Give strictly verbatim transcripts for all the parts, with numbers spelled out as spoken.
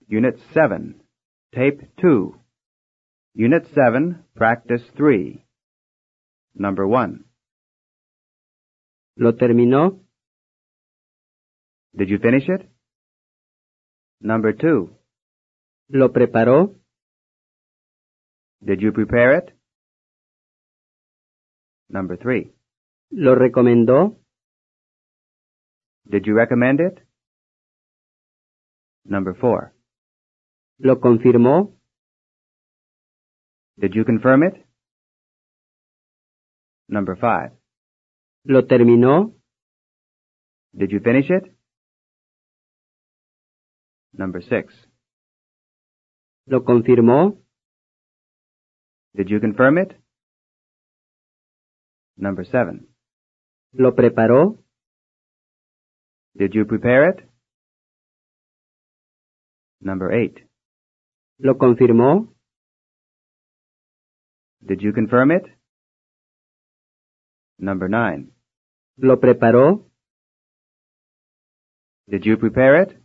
Unit seven, Tape two. Unit seven, Practice three. Number one. ¿Lo terminó? Did you finish it? Number two. ¿Lo preparó? Did you prepare it? Number three. ¿Lo recomendó? Did you recommend it? Number four. ¿Lo confirmó? Did you confirm it? Number five. ¿Lo terminó? Did you finish it? Number six. ¿Lo confirmó? Did you confirm it? Number seven. ¿Lo preparó? Did you prepare it? Number eight. ¿Lo confirmó? Did you confirm it? Number nine. ¿Lo preparó? Did you prepare it?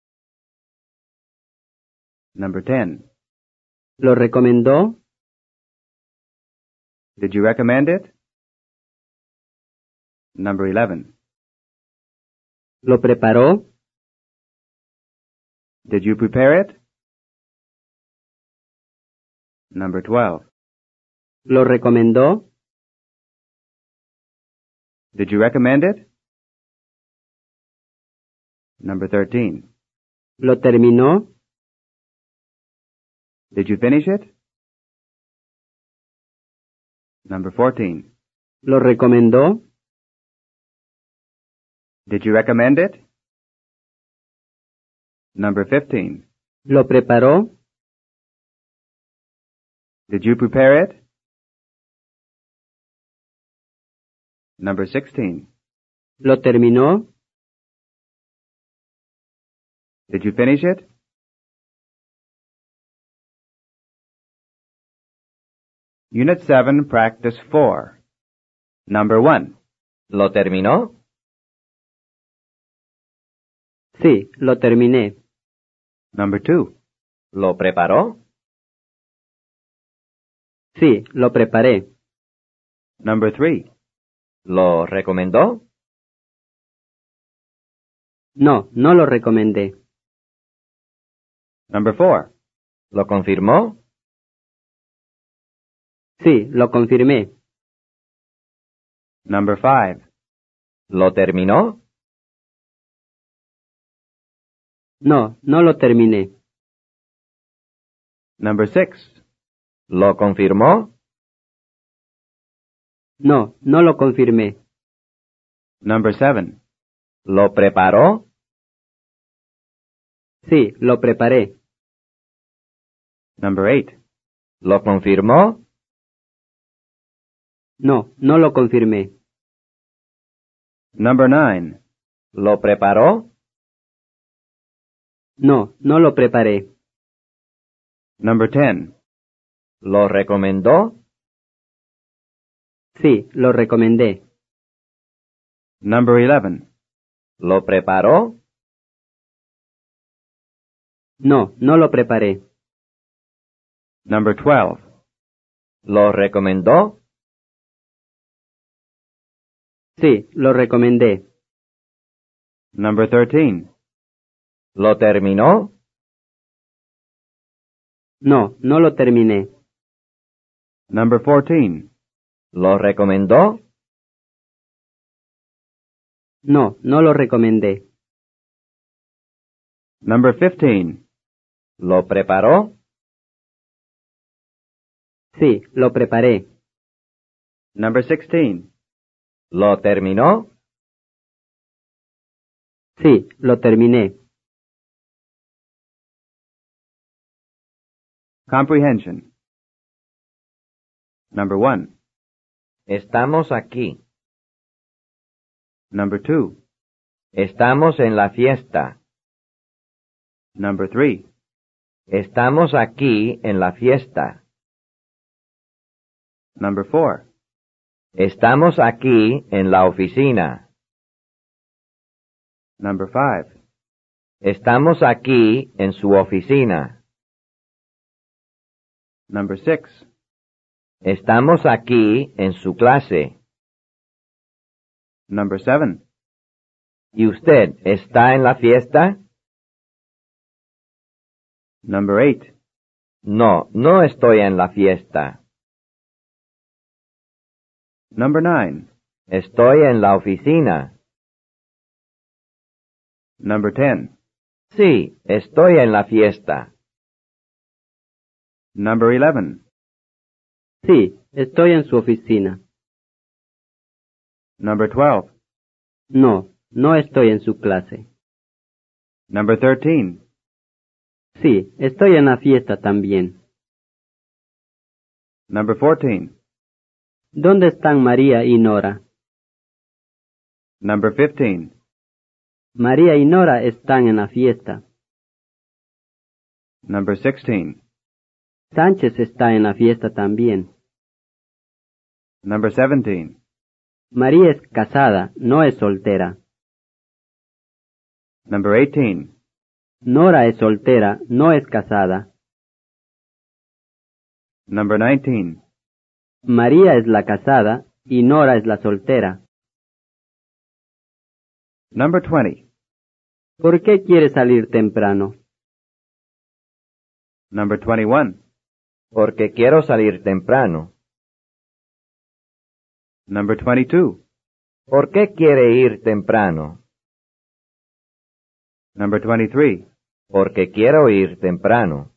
Number ten. ¿Lo recomendó? Did you recommend it? Number eleven. ¿Lo preparó? Did you prepare it? Number twelve. ¿Lo recomendó? Did you recommend it? Number thirteen. ¿Lo terminó? Did you finish it? Number fourteen. ¿Lo recomendó? Did you recommend it? Number fifteen. ¿Lo preparó? Did you prepare it? Number sixteen. ¿Lo terminó? Did you finish it? Unit seven, Practice four. Number one. ¿Lo terminó? Sí, lo terminé. Number two. ¿Lo preparó? Sí, lo preparé. Number three. ¿Lo recomendó? No, no lo recomendé. Number four. ¿Lo confirmó? Sí, lo confirmé. Number five. ¿Lo terminó? No, no lo terminé. Number six. ¿Lo confirmó? No, no lo confirmé. Number seven. ¿Lo preparó? Sí, lo preparé. Number eight. ¿Lo confirmó? No, no lo confirmé. Number nine. ¿Lo preparó? No, no lo preparé. Number ten. ¿Lo recomendó? Sí, lo recomendé. Number eleven. ¿Lo preparó? No, no lo preparé. Number twelve. ¿Lo recomendó? Sí, lo recomendé. Number thirteen. ¿Lo terminó? No, no lo terminé. Number fourteen. ¿Lo recomendó? No, no lo recomendé. Number fifteen. ¿Lo preparó? Sí, lo preparé. Number sixteen. ¿Lo terminó? Sí, lo terminé. Comprehension. Number one. Estamos aquí. Number two. Estamos en la fiesta. Number three. Estamos aquí en la fiesta. Number four. Estamos aquí en la oficina. Number five. Estamos aquí en su oficina. Number six. Estamos aquí en su clase. Number seven. ¿Y usted está en la fiesta? Number eight. No, no estoy en la fiesta. Number nine. Estoy en la oficina. Number ten. Sí, estoy en la fiesta. Number eleven. Sí, estoy en su oficina. Number twelve. No, no estoy en su clase. Number thirteen. Sí, estoy en la fiesta también. Number fourteen. ¿Dónde están María y Nora? Number fifteen. María y Nora están en la fiesta. Number sixteen. Sánchez está en la fiesta también. Number seventeen. María es casada, no es soltera. Number eighteen. Nora es soltera, no es casada. Number nineteen. María es la casada y Nora es la soltera. Number twenty. ¿Por qué quiere salir temprano? Number twenty-one. Porque quiero salir temprano. Number twenty-two. ¿Por qué quiere ir temprano? Number twenty-three. Porque quiero ir temprano.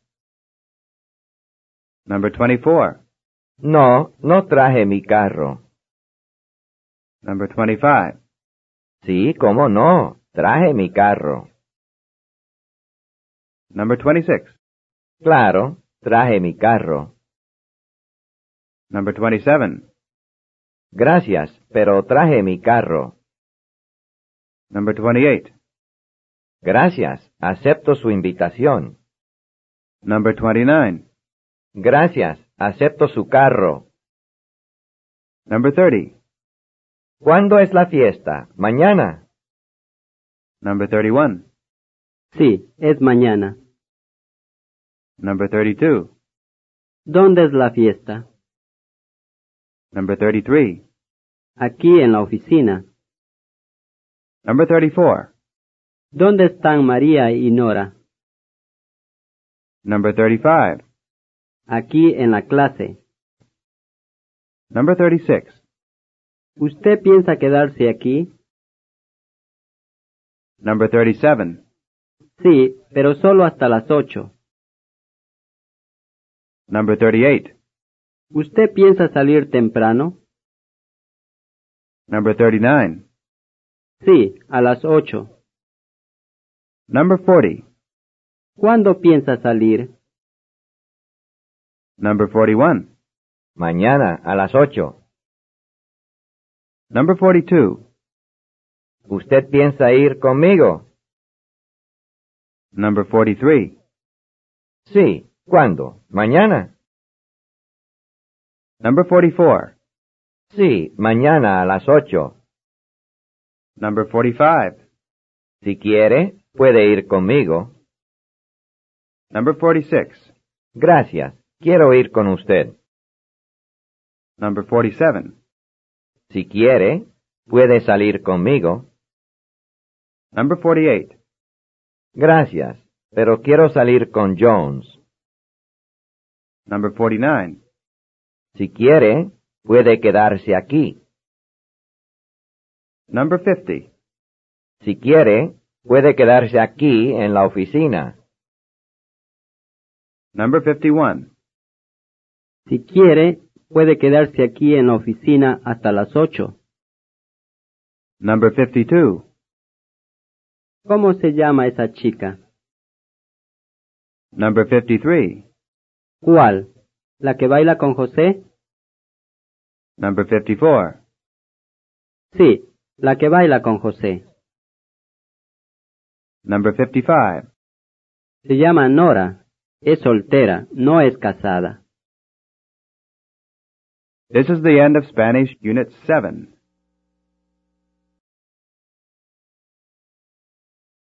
Number twenty-four. No, no traje mi carro. Number twenty-five. Sí, cómo no, traje mi carro. Number twenty-six. Claro, traje mi carro. Number twenty-seven. Gracias, pero traje mi carro. Number twenty-eight. Gracias, acepto su invitación. Number twenty-nine. Gracias, acepto su carro. Number thirty. ¿Cuándo es la fiesta? ¿Mañana? Number thirty-one. Sí, es mañana. Number thirty-two. ¿Dónde es la fiesta? Number thirty-three. Aquí en la oficina. Number thirty-four. ¿Dónde están María y Nora? Number thirty-five. Aquí en la clase. Number thirty-six. ¿Usted piensa quedarse aquí? Number thirty-seven. Sí, pero solo hasta las ocho. Number thirty-eight. ¿Usted piensa salir temprano? Number thirty-nine. Sí, a las ocho. Number forty. ¿Cuándo piensa salir? Number forty-one. Mañana a las ocho. Number forty-two. ¿Usted piensa ir conmigo? Number forty-three. Sí, ¿cuándo? ¿Mañana? Number forty-four. Sí, mañana a las ocho. Number forty-five. Si quiere, puede ir conmigo. Number forty-six. Gracias, quiero ir con usted. Number forty-seven. Si quiere, puede salir conmigo. Number forty-eight. Gracias, pero quiero salir con Jones. Number forty-nine. Si quiere, puede quedarse aquí. Number fifty. Si quiere, puede quedarse aquí en la oficina. Number fifty-one. Si quiere, puede quedarse aquí en la oficina hasta las ocho. Number fifty-two. ¿Cómo se llama esa chica? Number fifty-three. ¿Cuál? ¿La que baila con José? Number fifty-four. Sí, la que baila con José. Number fifty-five. Se llama Nora. Es soltera, no es casada. This is the end of Spanish Unit seven.